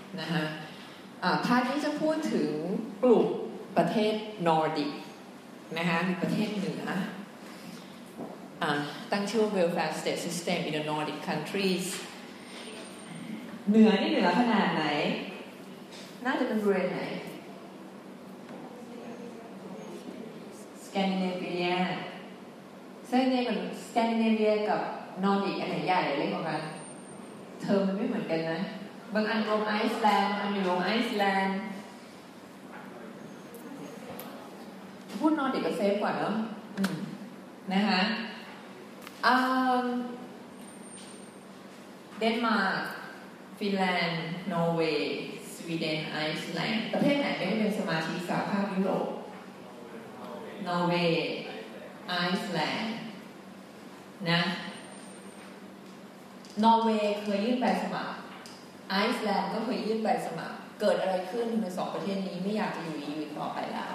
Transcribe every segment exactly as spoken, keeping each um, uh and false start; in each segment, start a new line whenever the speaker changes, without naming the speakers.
นะฮะภาคนี้จะพูดถึงกลุ่มประเทศนอร์ดิกนะคะประเทศเหนือตั้งชื่อ Welfare State System in the Nordic countries เหนือนี่เหนือขนาดไหนน่าจะเป็นบริเวณไหนสแกนดิเนเวียซึ่งในเหมือนสแกนดิเนเวียกับนอร์ดิกอันไหนใหญ่เล็กกว่ากันเทอมมันไม่เหมือนกันนะบางอันรวมไอซ์แลนด์บางอันอยู่รวมไอซ์แลนด์พูดนอร์ดิกก็เซฟกว่าเนอะนะคะเดนมาร์กฟินแลนด์นอร์เวย์สวีเดนไอซ์แลนด์ประเทศไหนไม่ได้เป็นสมาชิกสหภาพยุโรปนอร์เวย์ไอซ์แลนด์นะนอร์เวย์เคยยื่นใบสมัครไอซ์แลนด์ก็เคยยื่นใบสมัครเกิดอะไรขึ้นในสองประเทศนี้ไม่อยากจะอยู่ อี ยู ต่อไปแล้ว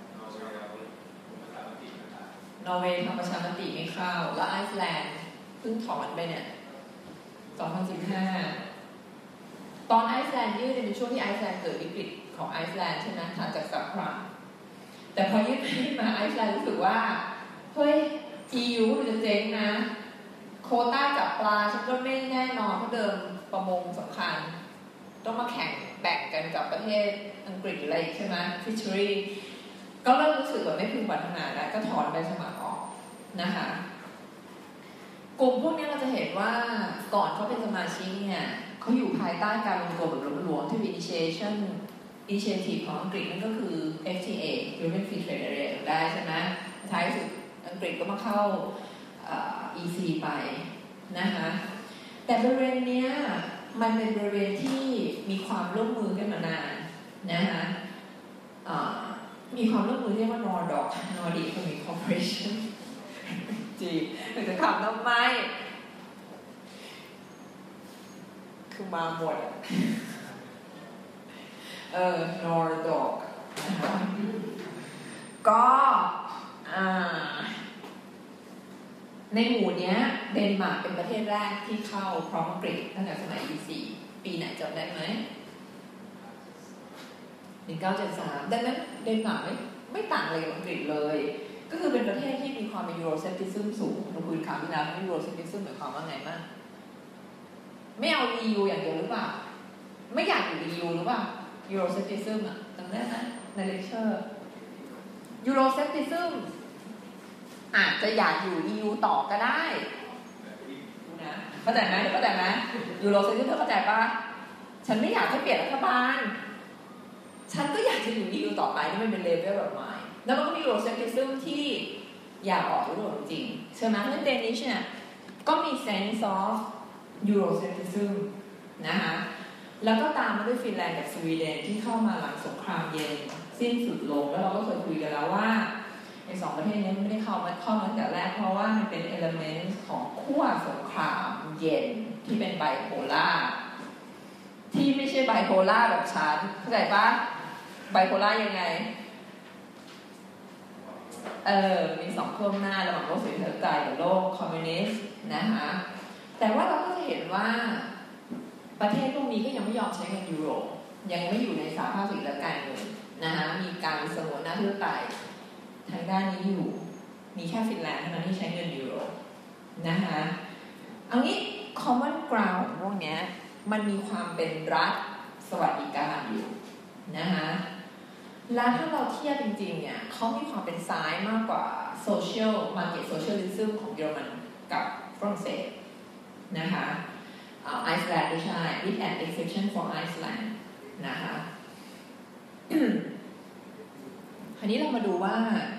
นอร์เวย์ทำประชามติไม่เข้าและไอซ์แลนด์เพิ่งถอนไปเนี่ยสองพันสิบห้าตอนไอซ์แลนด์ยื่นเป็นช่วงที่ไอซ์แลนด์เกิดวิกฤตของไอซ์แลนด์ใช่ไหมถัดจากสงครามแต่พอยื่นมาไอซ์แลนด์รู้สึกว่าเฮ้ย อี ยู มันจะเจ๊งนะโควต้าจับปลาฉันก็ไม่แน่นอนเพราะเดิมประมงสำคัญต้องมาแข่งแบ่งกันกับประเทศอังกฤษอะไรใช่ไหมฟิชเชอรี่ก็เริ่มรู้สึกว่าไม่พึงปรารถนาแล้วก็ถอนใบสมัครออกนะคะกลุ่มพวกนี้เราจะเห็นว่าก่อนเขาเป็นสมาชิกเนี่ยเขาอยู่ภายใต้การรวมตัวแบบหลวมๆที่มี initiation initiative ของอังกฤษนั่นก็คือ เอฟ ที เอ European Free Trade Area ได้ใช่ไหมท้ายสุดอังกฤษก็มาเข้า อี ซี ไปนะคะแต่บริเวณนี้มันเป็นบริเวณที่มีความร่วมมือกันมานานนะคะมีความร่วมมือเรียกว่า Nordoc Nordic Economic Cooperation จีหรือจะคำน้ำไม้คือมาหมดเออ Nordoc นะคะก็ในหมู่นี้เดนมาร์กเป็นประเทศแรกที่เข้าพร้อมอังกฤษตั้งแต่สมัย อี ซี ปีไหนจำได้ไหมหนึ่งพันเก้าร้อยเจ็ดสิบสามดังนั้นเดนมาร์กไม่ไม่ต่างอะไรกับอังกฤษเลยก็คือเป็นประเทศที่มีความเป็นยูโรเซปติซึมสูงเราคุยครั้งที่แล้วยูโรเซปติซึมหมายความว่าไงบ้างไม่เอา อี ยู อย่างเดียวหรือเปล่าไม่อยากอยู่ อี ยู หรือเปล่ายูโรเซปติซึมอ่ะจำได้ไหมในเลคเชอร์ยูโรเซปติซึมอาจจะอยากอยู่ อี ยู ต่อก็ได้นะเข้าใจไหมเข้าใจไหมยูโรเซนติซึมเข้าใจปะฉันไม่อยากให้เปลี่ยนรัฐบาลฉันก็อยากจะอยู่ อี ยู ต่อไปนี่มันเป็นเลเวลแบบใหม่แล้วมันก็มียูโรเซนติซึมที่อยากออกยุโรปจริงใช่ไหมเพราะฉะนั้นเดนิชเนี่ยก็มี sense of Eurocentrism นะคะแล้วก็ตามมาด้วยฟินแลนด์กับสวีเดนที่เข้ามาหลังสงครามเย็นสิ้นสุดลงแล้วเราก็เคยคุยกันแล้วว่าในสองประเทศนี้ไม่ได้เข้ามาเข้ามาตั้งแต่แรกเพราะว่ามันเป็นเอลิเมนต์ของขั้วสงครามเย็นที่เป็นไบโพล่าที่ไม่ใช่ไบโพล่าแบบฉันเข้าใจปะไบโพล่ายังไงเออมีสองขั้วหน้าระหว่างโลกเสรีภาพกับโลกคอมมิวนิสต์นะคะแต่ว่าเราก็จะเห็นว่าประเทศพวกนี้ก็ยังไม่ยอมใช้เงินยูโรยังไม่อยู่ในสหภาพเสรีและการเงินนะคะมีการสงวนหน้าที่ตายทางด้านนี้อยู่มีแค่ฟินแลนด์เท่านั้นที่ใช้เงินยูโรนะคะเอางี้ common ground พวกนี้มันมีความเป็นรัฐสวัสดิการอยู่นะคะแล้วถ้าเราเทียบจริงๆเนี่ยเขามีความเป็นซ้ายมากกว่า social market socialism ของเยอรมันกับฝรั่งเศสนะคะไอซ์แลนด์ไม่ใช่ with an exception for Iceland นะคะคราวนี้เรามาดูว่า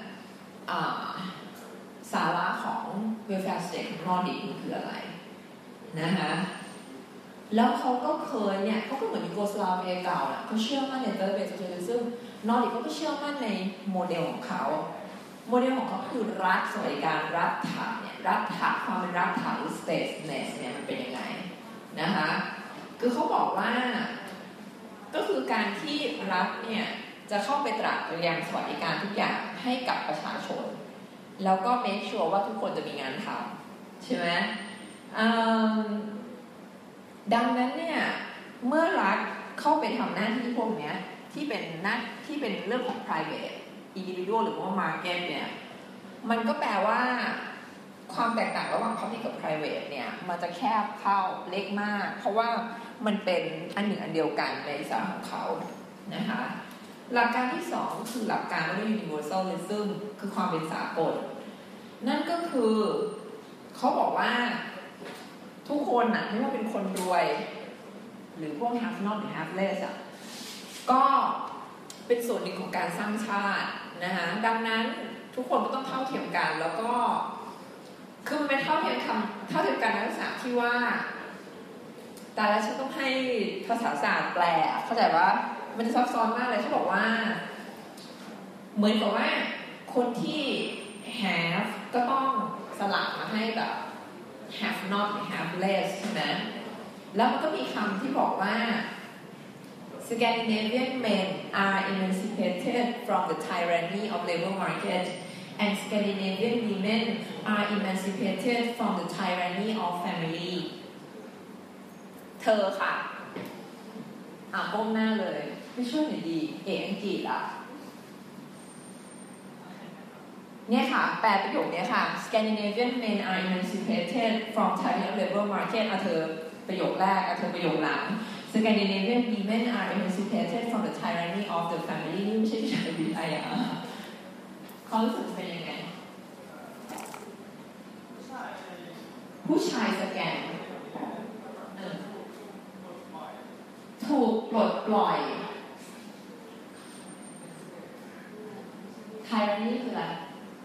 สาระของ welfare state ของนอร์ดิกมันคืออะไรนะคะแล้วเขาก็เคยเนี่ยเขาก็เหมือนยูโกสลาเวียเก่าแหละเขาเชื่อมั่นใน third way socialism นอร์ดิกเขาก็เชื่อมั่นในโมเดลของเขาโมเดลของเขาคือรัฐสวัสดิการรัฐฐานเนี่ยรัฐฐานความเป็นรัฐฐานหรือ stateness เนี่ยมันเป็นยังไงนะคะคือเขาบอกว่าก็คือการที่รัฐเนี่ยจะเข้าไปตรัสเตรียมสวัสดิการทุกอย่างให้กับประชาชนแล้วก็ make sure ว่าทุกคนจะมีงานทำใช่ไหมดังนั้นเนี่ยเมื่อรัฐเข้าไปทำหน้าที่พวกเนี้ยที่เป็นหน้าที่เป็นเรื่องของ private individual หรือว่า market เนี่ยมันก็แปลว่าความแตกต่างระหว่าง public กับ private เนี่ยมันจะแคบเข้าเล็กมากเพราะว่ามันเป็นอันหนึ่งอันเดียวกันในสายของเขานะคะหลักการที่สองคือหลักการเรียกว่า universalism คือความเป็นสากลนั่นก็คือเขาบอกว่าทุกคนน่ะไม่ว่าเป็นคนรวยหรือพวก have not หรือ have less อ่ะก็เป็นส่วนหนึ่งของการสร้างชาตินะคะดังนั้นทุกคนก็ต้องเท่าเทียมกันแล้วก็คือมันเป็นเท่าเทียมคำเท่าเทียมกันในลักษณะที่ว่าแต่ละฉันต้องให้ภาษาศาสตร์แปลเข้าใจว่ามันจะซับซ้อนมากเลยเขาบอกว่าเหมือนกับว่าคนที่ have ก็ต้องสลับมาให้แบบ have not หรือ have less ใช่ไหมแล้วมันก็มีคำที่บอกว่า Scandinavian men are emancipated from the tyranny of labor market and Scandinavian women are emancipated from the tyranny of family เธอค่ะอ่ะก้มหน้าเลยไม่ช่วยหน่อยดีเอกอังกฤษอ่ะเนี่ยค่ะแปลประโยคนี้ค่ะ Scandinavian men are emancipated from tyranny of labor market อ่ะเธอประโยคแรกอ่ะเธอประโยคหลัง Scandinavian women are emancipated from the tyranny of the family นี่ไม่ใช่ที่ฉันวิจัยอ่ะเขารู้สึกเป็นยังไงผู้ชายสแกนถูกปลดปล่อยไทรันนี่คืออะไร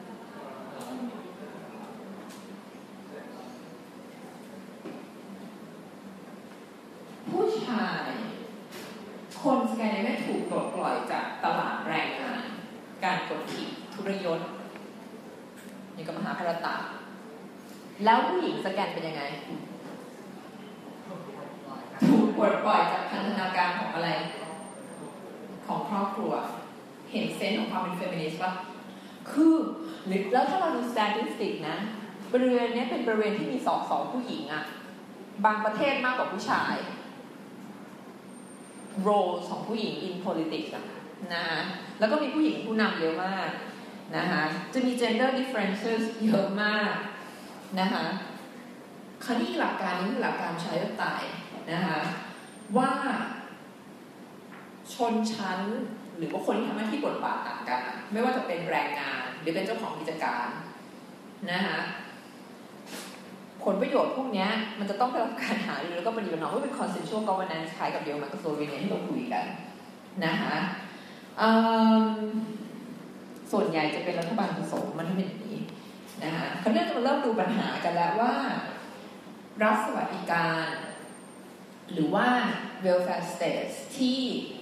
ผู้ชายคนสแกนไม่ถูกปลดปล่อยจากตลาดแรงงานการกดขี่ทุรยศนี่ก็มหาภารตะแล้วผู้หญิงสแกนเป็นยังไงถูกปลดปล่อยจากพันธนาการของอะไรของครอบครัวเห็นเซนส์ของความเป็นเฟมินิสต์ป่ะคือแล้วถ้าเราดูสถิตินะบริเวณนี้เป็นบริเวณที่มีสสผู้หญิงอะบางประเทศมากกว่าผู้ชาย role ของผู้หญิง in politics อะนะฮะแล้วก็มีผู้หญิงผู้นำเยอะมากนะคะจะมี gender differences เยอะมากนะคะคราวนี้หลักการนี้คือหลักการประชาธิปไตยนะคะว่าชนชั้นหรือว่าคนที่ทำหน้าที่บทบาทต่างกันไม่ว่าจะเป็นแรงงานหรือเป็นเจ้าของกิจการนะคะผลประโยชน์พวกนี้มันจะต้องได้รับการหารือแล้วก็ปฏิบัติว่าเป็น consensual governance คล้ายกับเดียวมันกับโซเวียตที่เราคุยกันนะคะส่วนใหญ่จะเป็นรัฐบาลผสมมันเป็นอย่างนี้นะคะคราวนี้เราเริ่มดูปัญหากันแล้วว่ารัฐสวัสดิการหรือว่า welfare states ที่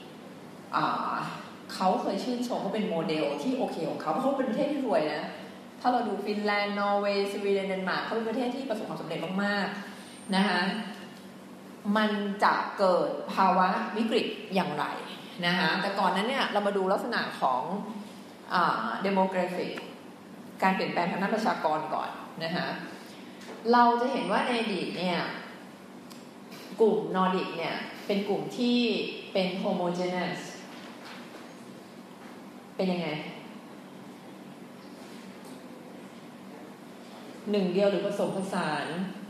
เขาเคยชื่นชมว่าเป็นโมเดลที่โอเคของเขาเพราะเขาเป็นประเทศที่รวยนะถ้าเราดูฟินแลนด์นอร์เวย์สวีเดนเดนมาร์กเขาเป็นประเทศที่ประสบความสำเร็จมากๆนะคะมันจะเกิดภาวะวิกฤตอย่างไรนะคะแต่ก่อนนั้นเนี่ยเรามาดูลักษณะของอ่า demographic การเปลี่ยนแปลงทางด้านประชากรก่อนนะคะเราจะเห็นว่าในอดีตเนี่ยกลุ่มนอร์ดิกเนี่ยเป็นกลุ่มที่เป็น homogeneous เป็นยังไงหนึ่งเดียวหรือผสมผสาน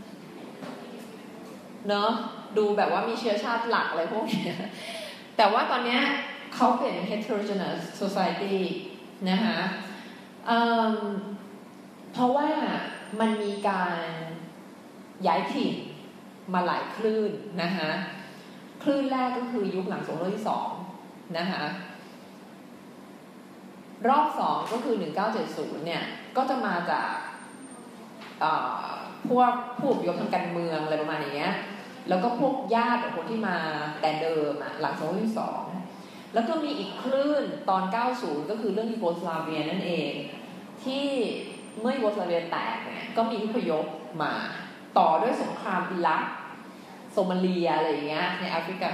เนาะดูแบบว่ามีเชื้อชาติหลักอะไรพวกนี้แต่ว่าตอนนี้เขาเป็น heterogeneous society นะคะเอ่อเพราะว่ามันมีการย้ายถิ่นมาหลายคลื่นนะคะคลื่นแรกก็คือยุคหลังสงครามโลกที่สองนะคะรอบสองก็คือหนึ่งพันเก้าร้อยเจ็ดสิบเนี่ยก็จะมาจากพวกผู้อพยพทางการเมืองอะไรประมาณอย่างเงี้ยแล้วก็พวกญาติของคนที่มาแต่เดิมอ่ะหลังสงครามโลกที่สองแล้วก็มีอีกคลื่นตอนเก้าสิบก็คือเรื่องยูโกสลาเวียนั่นเองที่เมื่อยูโกสลาเวียแตกเนี่ยก็มีอพยพมาต่อด้วยสงครามอิรักโซมาเลียอะไรอย่างเงี้ยในแอฟริกา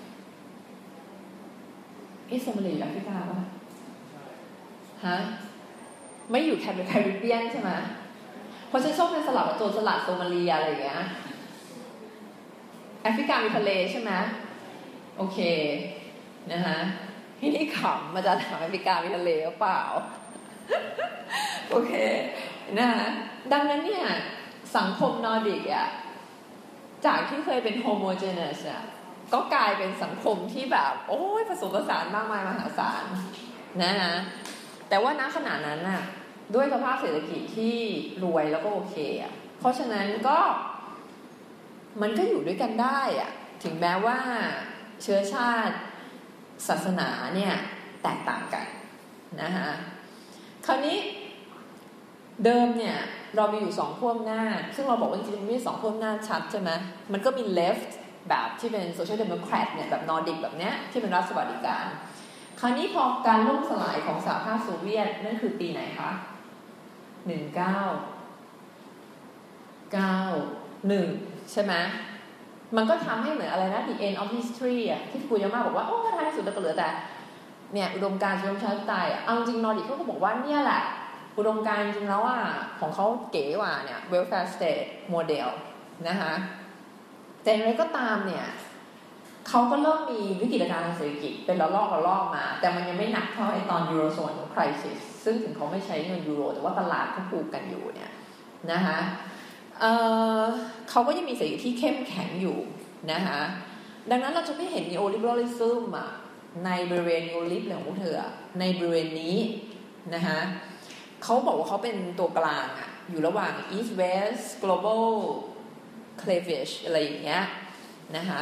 เอ๊ะโซมาเลียแอฟริกาป่ะฮะไม่อยู่แคริบเบียนใช่ไหมเพราะฉันชอบเป็นสลับโจรสลัดโซมาเลียอะไรอย่างเงี้ยแอฟริกามีทะเลใช่ไหมโอเคนะคะที่นี่ขำมาจากถามอเมริกามีทะเลหรือเปล่า โอเคนะคะดังนั้นเนี่ยสังคมนอร์ดิกอ่ะจากที่เคยเป็นโฮโมเจเนสอ่ะก็กลายเป็นสังคมที่แบบโอ้ยผสมผสานมากมายมหาศาลนะคะแต่ว่าณขณะนั้นน่ะด้วยสภาพเศรษฐกิจที่รวยแล้วก็โอเคอ่ะเพราะฉะนั้นก็มันก็อยู่ด้วยกันได้อ่ะถึงแม้ว่าเชื้อชาติศาสนาเนี่ยแตกต่างกันนะคะคราวนี้เดิมเนี่ยเรามีอยู่สองขั้วอำนาจซึ่งเราบอกว่าจริงๆมันมีสองขั้วอำนาจชัดใช่ไหมมันก็มี left แบบที่เป็น social democrat เนี่ยแบบนอร์ดิกแบบเนี้ยที่เป็นรัฐสวัสดิการคราวนี้พอการล่มสลายของสหภาพโซเวียตนั่นคือปีไหนคะหนึ่งเก้าเก้าหนึ่งใช่ไหมมันก็ทำให้เหมือนอะไรนะ the end of history อ่ะที่ฟุกุยาม่าบอกว่าโอ้ท้ายที่สุดแล้วก็เหลือแต่เนี่ยอุดมการณ์ประชาธิปไตยอ่ะเอาจริงนอร์ดิกเขาก็บอกว่าเนี่ยแหละอุดมการณ์จริงแล้วอ่ะของเขาเก๋กว่าเนี่ย welfare state model นะคะแต่อย่างไรก็ตามเนี่ยเขาก็เริ่มมีวิกฤตการณ์ทางเศรษฐกิจเป็นระลอกระลอกมาแต่มันยังไม่หนักเท่าไอ้ตอนยูโรโซน crisis ซึ่งถึงเขาไม่ใช้เงินยูโรแต่ว่าตลาดเขาผูกกันอยู่เนี่ยนะคะเอ่อเขาก็ยังมีเศรษฐกิจที่เข้มแข็งอยู่นะคะดังนั้นเราจะไม่เห็น neoliberalism อ่ะในบริเวณ neolib ของพวกเธอในบริเวณนี้นะคะเขาบอกว่าเขาเป็นตัวกลางอ่ะอยู่ระหว่าง east west global cleavage อะไรอย่างเงี้ยนะคะ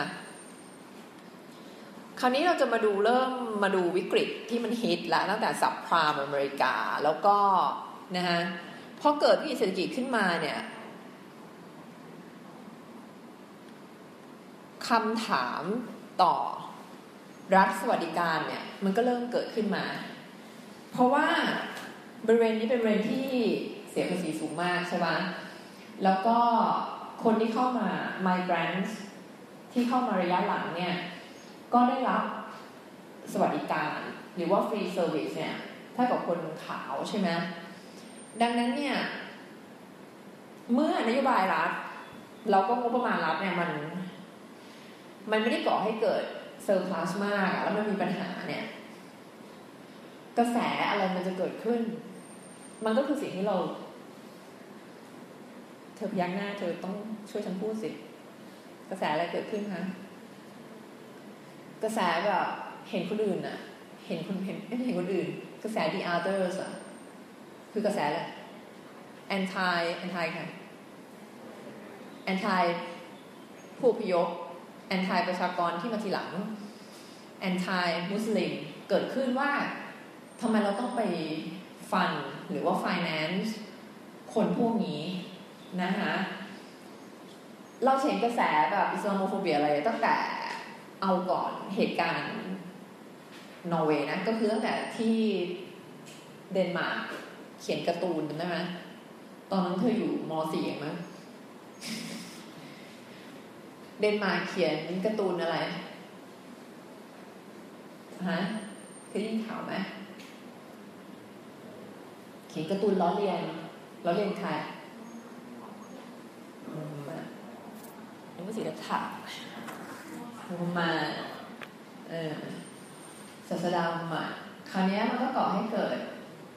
คราวนี้เราจะมาดูเริ่มมาดูวิกฤตที่มันฮิตแล้วตั้งแต่ซับไพรม์อเมริกาแล้วก็นะคะพอเกิดวิกฤตเศรษฐกิจขึ้นมาเนี่ยคำถามต่อรัฐสวัสดิการเนี่ยมันก็เริ่มเกิดขึ้นมาเพราะว่าบริเวณนี้เป็นบริเวณที่เสียภาษีสูงมากใช่ไหมแล้วก็คนที่เข้ามา migrants ที่เข้ามาระยะหลังเนี่ยก็ได้รับสวัสดิการหรือว่า free service เนี่ยถ้ากับคนขาวใช่ไหมดังนั้นเนี่ยเมื่อนโยบายรัฐเราก็งบประมาณรัฐเนี่ยมันมันไม่ได้ก่อให้เกิดเซอร์พลัสมากแล้วมันมีปัญหาเนี่ยกระแสอะไรมันจะเกิดขึ้นมันก็คือสิ่งที่เราเธอพยักหน้าเธอต้องช่วยฉันพูดสิกระแสอะไรเกิดขึ้นคะกระแสแบบเห็นคนอื่นอะเห็นคนเห็นไม่เห็นคนอื่นกระแส the others อะคือกระแสอะไร anti anti ใคร anti ผู้อพยพ anti ประชากรที่มาทีหลัง anti มุสลิมเกิดขึ้นว่าทำไมเราต้องไปฟันหรือว่า finance คนพวกนี้นะคะเราเห็นกระแสแบบอิสลามโฟเบียอะไรตั้งแต่เอาก่อนเหตุการณ์นอร์เวย์นะก็คือตั้งแต่ที่เดนมาร์กเขียนการ์ตูนจำได้ไหมตอนนั้นเธออยู่ม.สี่ เองมั้งเดนมาร์กเขียนการ์ตูนอะไรฮะเคยได้ยินข่าวไหมเขียนการ์ตูนล้อเลียนล้อเลียนใครนี่ไม่สิจะถามมาเออศาสดามุฮัมมัดคราวนี้มันก็ก่อให้เกิด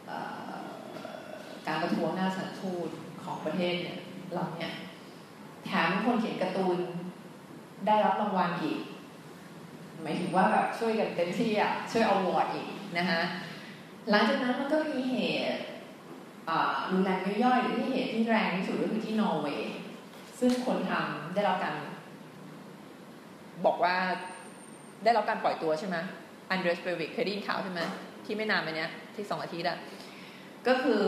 การประท้วงหน้าสถานทูตของประเทศเนี่ยเราเนี่ยแถมคนเขียนการ์ตูนได้รับรางวัลอีกหมายถึงว่าแบบช่วยกันเต็มที่อ่ะช่วยเอาวอร์ดอีกนะคะหลังจากนั้นมันก็มีเหตุรุนแรงย่อยๆหรือที่เหตุที่แรงที่สุดก็คือที่นอร์เวย์ซึ่งคนทำได้รับการบอกว่าได้รับการปล่อยตัวใช่ไหมอันเดรสเบวิกเคยได้ยินข่าวใช่ไหมที่ไม่นานมาเนี้ยที่สองอาทิตย์อะก็คือ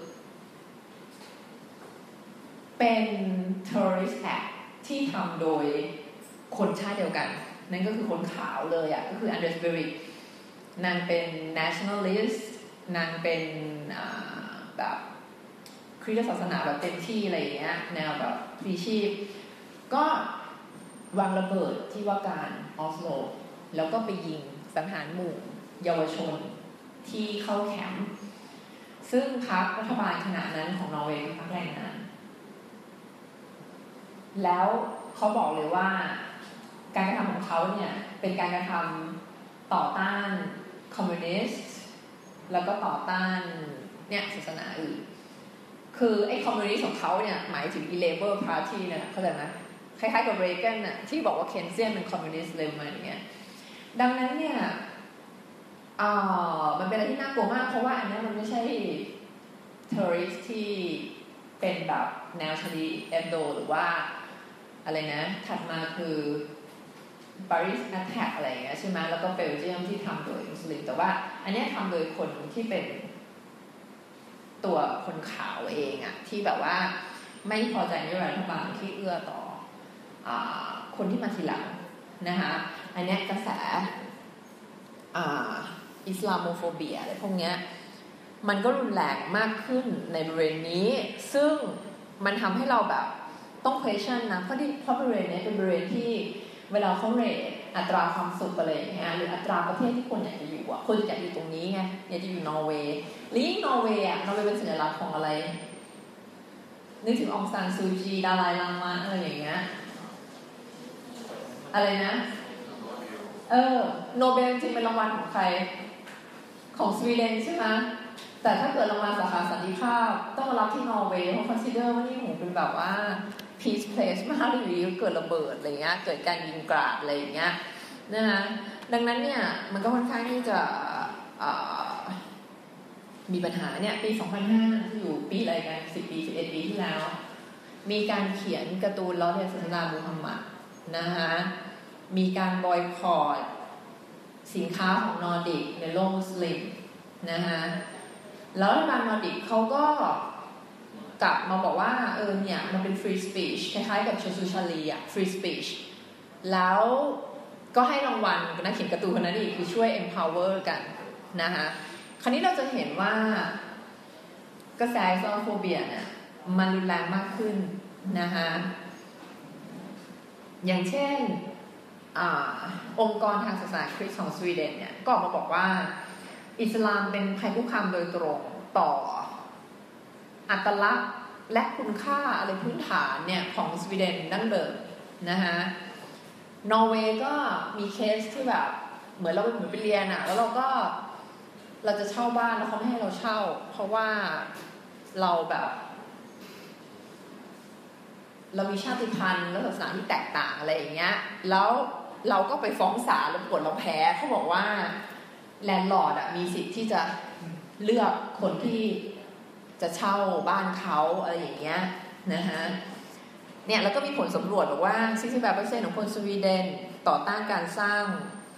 เป็น terrorist act ที่ทำโดยคนชาติเดียวกันนั่นก็คือคนขาวเลยอะก็คืออันเดรสเบวิกนางเป็น nationalist นางเป็นแบบคริสตศาสนาแบบเต็มที่อะไรอย่างเงี้ยแนวแบบพลีชีพก็วางระเบิดที่ว่าการออสโลแล้วก็ไปยิงสังหารหมู่เยาวชนที่เข้าแคมป์ซึ่งพรรครัฐบาลขณะนั้นของนอร์เวย์เป็นพรรคแรงงานแล้วเขาบอกเลยว่าการกระทำของเขาเนี่ยเป็นการกระทำต่อต้านคอมมิวนิสต์แล้วก็ต่อต้านเนี่ยศาสนาอื่นคือไอ้คอมมิวนิสต์ของเขาเนี่ยหมายถึง Labour Party เนี่ยเข้าใจไหมคล้ายๆกับเรแกนน่ะที่บอกว่าเคนเซียนเป็นคอมมิวนิสต์เลยมาอย่างเงี้ยดังนั้นเนี่ยอ่ามันเป็นอะไรที่น่ากลัวมากเพราะว่าอันนี้มันไม่ใช่ terrorist ที่เป็นแบบแนวชาลีเอบโดหรือว่าอะไรนะถัดมาคือ Paris Attack อะไรอย่างเงี้ยใช่ไหมแล้วก็เบลเยียมที่ทำโดยมุสลิมแต่ว่าอันนี้ทำโดยคนที่เป็นตัวคนขาวเองอะที่แบบว่าไม่พอใจนโยบายรัฐบาลที่เอื้อต่ออ่าคนที่มาทีหลังนะคะอันนี้กระแสอ่าอิสลามโมโฟเบียอะไรพวกเนี้ยมันก็รุนแรงมากขึ้นในบริเวณนี้ซึ่งมันทำให้เราแบบต้อง question นะเพราะที่เพราะบริเวณนี้เป็นบริเวณที่เวลาเขาเรทอัตราความสุขอะไรอย่างเงี้ยหรืออัตราประเทศที่คนอยากจะอยู่อ่ะคนอยากอยู่ตรงนี้ไงอยากจะอยู่นอร์เวย์หรือยิ่งนอร์เวย์อ่ะนอร์เวย์เป็นสัญลักษณ์ของอะไรนึกถึงองซานซูจีดาไลลามะอะไรอย่างเงี้ยอะไรนะเออโนเบลจริงเป็นรางวัลของใครของสวีเดนใช่ไหมแต่ถ้าเกิดรางวัลสาขาสันติภาพต้องมารับที่นอร์เวย์เพราะ consider ว่านี่หมูเป็นแบบว่า peace place มากหรืออยู่เกิดระเบิดอะไรเงี้ยเกิดการยิงกราดอะไรอย่างเงี้ยนะคะดังนั้นเนี่ยมันก็ค่อนข้างที่จะมีปัญหาเนี่ยปีสองพันห้าที่อยู่ปีอะไรกันสิบปีสิบเอ็ดปีที่แล้วมีการเขียนการ์ตูนล้อเลียนศาสนามูฮัมหมัดนะคะมีการบอยคอตสินค้าของนอร์ดิกในโลกมุสลิมนะคะแล้วรัฐบาลนอร์ดิกเขาก็กลับมาบอกว่าเออเนี่ยมันเป็น free speech คล้ายๆกับชซูชาลีอะ free speech แล้วก็ให้รางวัลนักเขียนการ์ตูนคนนั้นอีกคือช่วย empower กันนะคะคราวนี้เราจะเห็นว่ากระแสอิสลามโฟเบียเนี่ยมันรุนแรงมากขึ้นนะคะอย่างเช่นอองค์กรทางศาสนาคริสต์ของสวีเดนเนี่ยก็ออกมาบอกว่าอิสลามเป็นภัยคุกคามโดยตรงต่ออัตลักษณ์และคุณค่าอะไรพื้นฐานเนี่ยของสวีเดนดั้งเดิมนะคะนอร์เวย์ก็มีเคสที่แบบเหมือนเราไปเหมือนไปเรียนอะแล้วเราก็เราจะเช่าบ้านแล้วเขาไม่ให้เราเช่าเพราะว่าเราแบบเรามีชาติพันธุ์และศาสนาที่แตกต่างอะไรอย่างเงี้ยแล้วเราก็ไปฟ้องศาลแล้วปรากฏเราแพ้เขาบอกว่าแลนด์ลอร์ดอะมีสิทธิ์ที่จะเลือกคนที่จะเช่าบ้านเขาอะไรอย่างเงี้ยนะคะเนี่ยแล้วก็มีผลสำรวจบอกว่า สี่สิบแปดเปอร์เซ็นต์ ของคนสวีเดนต่อต้านการสร้าง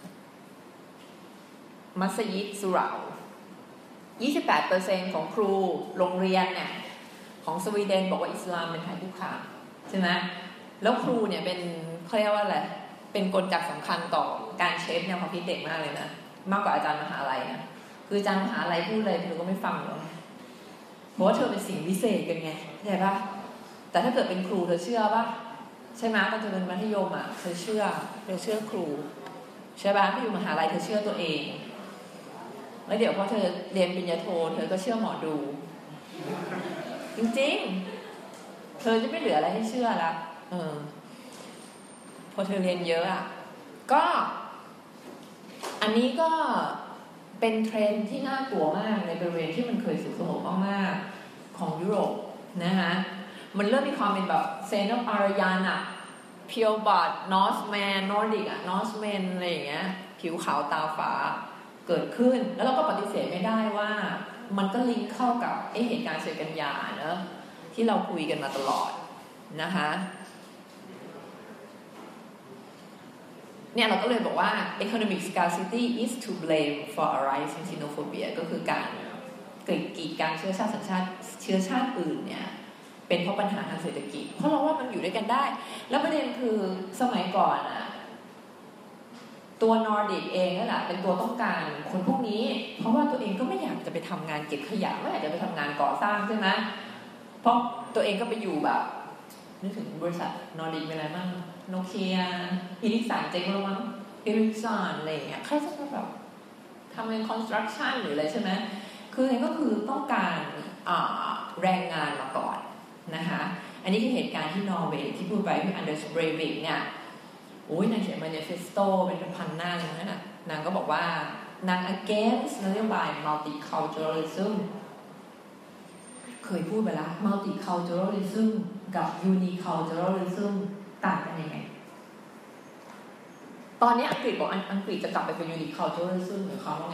มัสยิดสุเหร่า ยี่สิบแปดเปอร์เซ็นต์ ของครูโรงเรียนเนี่ยของสวีเดนบอกว่าอิสลามเป็นภัยคุกคามใช่ไหมแล้วครูเนี่ยเป็นเขาเรียกว่าอะไรเป็นกลจักรสำคัญต่อการเชฟแนวความคิดเด็กมากเลยนะมากกว่าอาจารย์มหาลัยนะคืออาจารย์มหาลัยพูดเลยเธอก็ไม่ฟังหรอกเพราะว่าเธอเป็นสิ่งวิเศษกันไงใช่ปะแต่ถ้าเกิดเป็นครูเธอเชื่อปะใช่ไหมตอนเธอเป็นมัธยมอ่ะเธอเชื่อเธอเชื่อครูใช่ปะถ้าอยู่มหาลัยเธอเชื่อตัวเองแล้วเดี๋ยวพอเธอเรียนปริญญาโทเธอก็เชื่อหมอดูจริงๆเธอจะไม่เหลืออะไรให้เชื่อละเออพอเธอเรียนเยอะอ่ะก็อันนี้ก็เป็นเทรนด์ที่น่ากลัวมากในบริเวณที่มันเคยสุขสงบมากๆของยุโรปนะคะมันเริ่มมีความเป็นแบบเซนต์อารยานอะเพียวบอดนอร์สแมนนอร์ดิกอะนอร์สแมนอะไรอย่างเงี้ยผิวขาวตาฟ้าเกิดขึ้นแล้วเราก็ปฏิเสธไม่ได้ว่ามันก็ลิงก์เข้ากับไอเหตุการณ์เสกันยาเนอะที่เราคุยกันมาตลอดนะคะเนี่ยเราก็เลยบอกว่า economic scarcity is to blame for a rise in xenophobia ก็คือการกีดกันเชื้อชาติสัญชาติเชื้อชาติอื่นเนี่ยเป็นเพราะปัญหาทางเศรษฐกิจเพราะเราว่ามันอยู่ด้วยกันได้แล้วประเด็นคือสมัยก่อนอะตัวนอร์ดิกเองนั่นแหละเป็นตัวต้องการคนพวกนี้เพราะว่าตัวเองก็ไม่อยากจะไปทำงานเก็บขยะไม่อยากจะไปทำงานก่อสร้างใช่ไหมเพราะตัวเองก็ไปอยู่แบบนึกถึงบริษัทนอร์ดิกเป็นอะไรบ้างโนเกียอิริสันเจ๊งแล้วมั้งอิริสันอะไรอย่างเงี้ยใครจะแบบทำเป็นคอนสตรักชั่นหรืออะไรใช่ไหมคือก็คือต้องการแรงงานมาก่อนนะคะอันนี้คือเหตุการณ์ที่นอร์เวย์ที่พูดไปที่อันเดอร์สเบรวิกเนี่ยโอ้ยนางเขียน manifesto เป็นพันหน้าเลยนะนางก็บอกว่านาง against นโยบาย multiculturalism เคยพูดไปแล้ว multiculturalism กับ uniculturalism ต่างกันยังไงตอนนี้อังกฤษบอกอังกฤษจะกลับไปเป็น uniculturalism หรือเขาว่าไง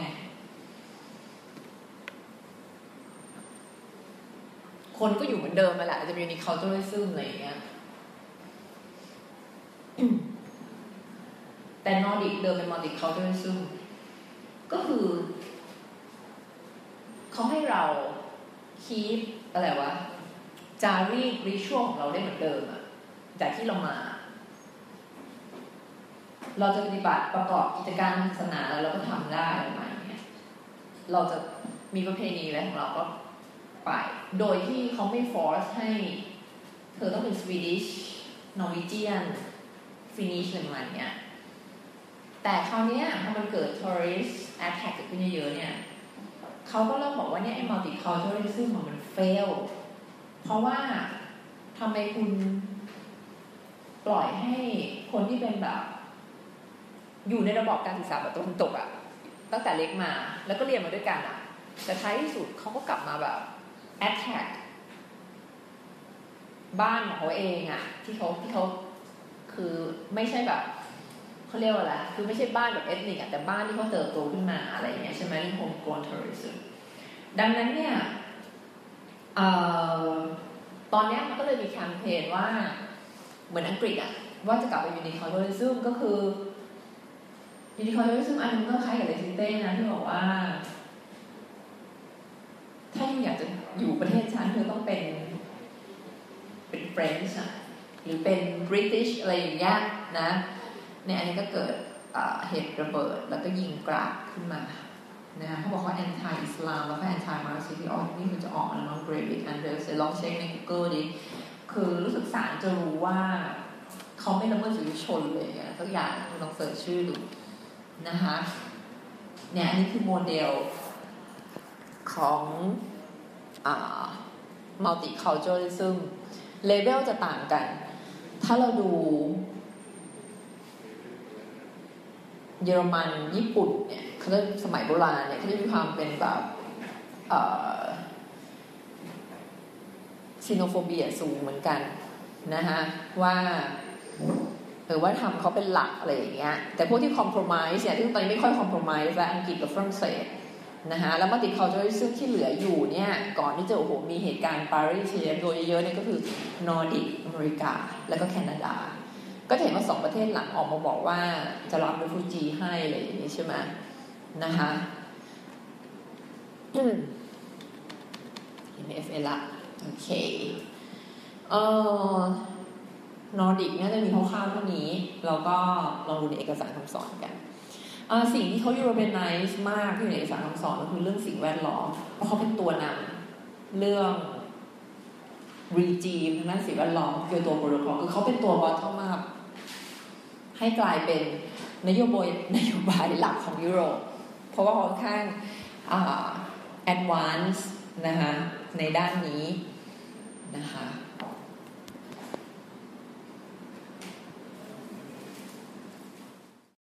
คนก็อยู่เหมือนเดิมมาแหละจะเป็น uniculturalism อะไรอย่างเงี้ยแต่นอร์ดิกเดิมเป็น multiculturalism ก็คือเขาให้เรา keep อะไรวะจารีต ritual ของเราได้เหมือนเดิมอะจากที่เรามาเราจะปฏิบัติประกอบกิจการศาสนาแล้วเราก็ทำได้อะไรประมาณนี้เราจะมีประเพณีอะไรของเราก็ไปโดยที่เขาไม่ force ให้เธอต้องเป็น Swedish Norwegian Finnish อะไรประมาณนี้แต่คราวนี้พอมันเกิด tourist attack เกิดขึ้นเยอะๆเนี่ยเขาก็เริ่มบอกว่าเนี่ยไอ้ multiculturalism มัน fail เพราะว่าทำไมคุณปล่อยให้คนที่เป็นแบบอยู่ในระบบการศึกษาแบบตะวันตกอะตั้งแต่เล็กมาแล้วก็เรียนมาด้วยกันอะแต่ท้ายที่สุดเขาก็กลับมาแบบ attack บ้านของเขาเองอะที่เขาที่เขาคือไม่ใช่แบบเขาเรียกว่าอะไรคือไม่ใช่บ้านแบบเอทนิกอะแต่บ้านที่เขาเติบโตขึ้นมาอะไรอย่างเงี้ยใช่ไหมเรื่อง homegrown terrorism ดังนั้นเนี่ยเอ่อตอนนี้มันก็เลยมีแคมเปญว่าเหมือนอังกฤษอะว่าจะกลับไป uniculturalism ก็คือ uniculturalism อันนึงก็คล้ายกับเลซิเต้นะที่บอกว่าถ้าอยู่อยากจะอยู่ประเทศฉันเธอต้องเป็นเป็นเฟรนช์หรือเป็นบริติชอะไรอย่างเงี้ยนะในอันนี้ก็เกิดเหตุระเบิดแล้วก็ยิงกราดขึ้นมานะเขาบอกว่า anti Islam แล้วก็ anti Marxist อ๋อนี่คือจะออกมาแล้วน้อง Breivik and Anders ลองเช็คใน Google ดิคือรู้สึกศาลจะรู้ว่าเขาไม่ละเมิดสิทธิชนเลยอ่ะสักอย่างลองเสิร์ชชื่อดูนะคะเนี่ยอันนี้คือโมเดลของอ่า multiculturalism เลเวลจะต่างกันถ้าเราดูเยอรมันญี่ปุ่นเนี่ยเขาจะสมัยโบราณเนี่ยเขาจะมีความเป็นแบบเอ่อซิโนโฟเบียสูงเหมือนกันนะคะว่าหรือว่าทำเขาเป็นหลักอะไรอย่างเงี้ยแต่พวกที่คอมโพรไมซ์เนี่ยที่ตอนนี้ไม่ค่อยคอมโพรไมซ์และอังกฤษกับฝรั่งเศสนะคะแล้วมัลติคัลเจอรัลิซึมที่เหลืออยู่เนี่ยก่อนที่จะโอ้โหมีเหตุการณ์ปารีสโดยเยอะๆเนี่ยก็คือนอร์ดิกอเมริกาแล้วก็แคนาดาก็เห็นว่าสองประเทศหลังออกมาบอกว่าจะรับเรฟูจีให้อะไรอย่างนี้ใช่ไหมนะคะอืมเห็น เอฟ เอล ละโอเคเอ่อนอร์ดิกเนี่ยจะมีคร่าวๆเท่านี้เราก็ลองดูในเอกสารคำสอนกันสิ่งที่เขายูโรเปียนไนซ์มากที่อยู่ในเอกสารคำสอนก็คือเรื่องสิ่งแวดล้อมเพราะเขาเป็นตัวนำเรื่องรีจีมทางด้านสิ่งแวดล้อมเกี่ยวกับตัวโปรโตคอลคือเขาเป็นตัวบอททอมอัพให้กลายเป็นนโยบายนโยบายหลักของยุโรปเพราะว่าค่อนข้างอ่าแอดวานซ์นะคะในด้านนี้นะคะ